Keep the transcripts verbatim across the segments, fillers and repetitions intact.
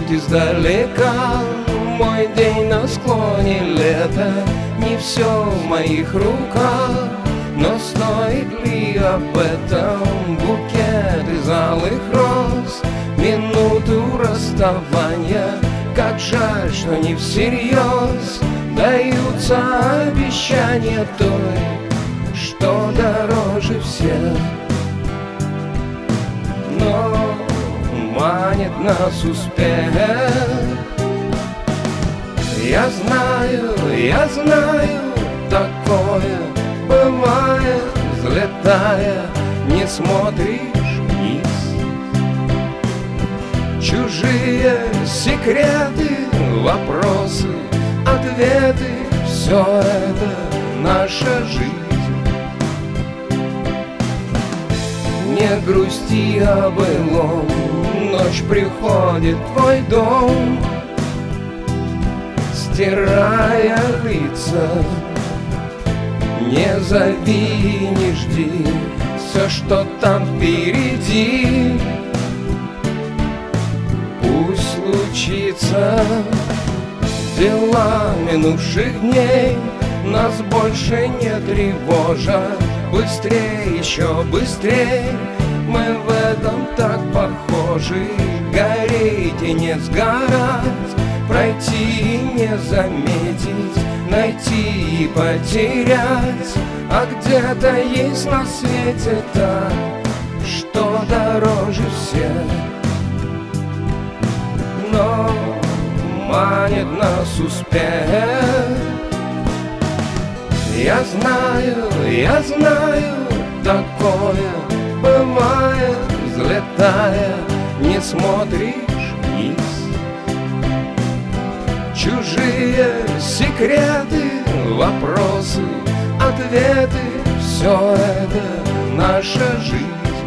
Будь издалека мой день на склоне лета. Не все в моих руках, но стоит ли об этом букет из алых роз? Минуту расставания, как жаль, что не всерьез даются обещания той, что дороже всех. Но манит нас успех. Я знаю, я знаю, такое бывает, взлетая, не смотришь вниз. Чужие секреты, вопросы, ответы, все это наша жизнь. Не грусти о былом, ночь приходит в твой дом, стирая лица. Не зови, не жди, все, что там впереди, пусть случится. Дела минувших дней нас больше не тревожат. Быстрее, еще быстрее, мы в этом так похожи. Гореть и не сгорать, пройти и не заметить, найти и потерять. А где-то есть на свете так, что дороже всех. Но манит нас успех. Я знаю, я знаю, такое бывает, взлетая, не смотришь вниз. Чужие секреты, вопросы, ответы, все это наша жизнь.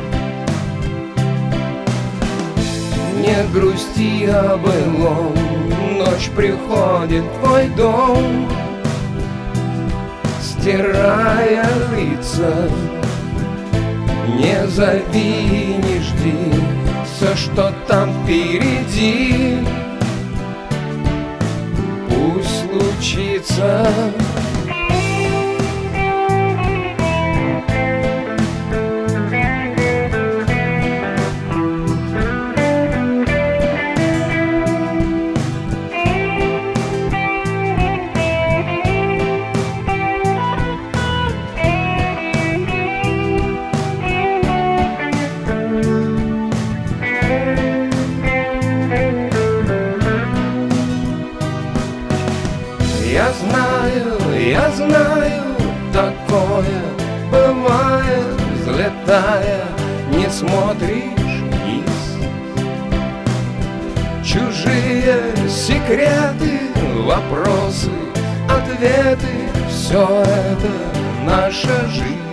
Не грусти о былом, ночь приходит в твой дом, стирая лица. Не зови, не жди, все, что там впереди, пусть случится. Я знаю, я знаю, такое бывает, взлетая, не смотришь вниз. Чужие секреты, вопросы, ответы, все это наша жизнь.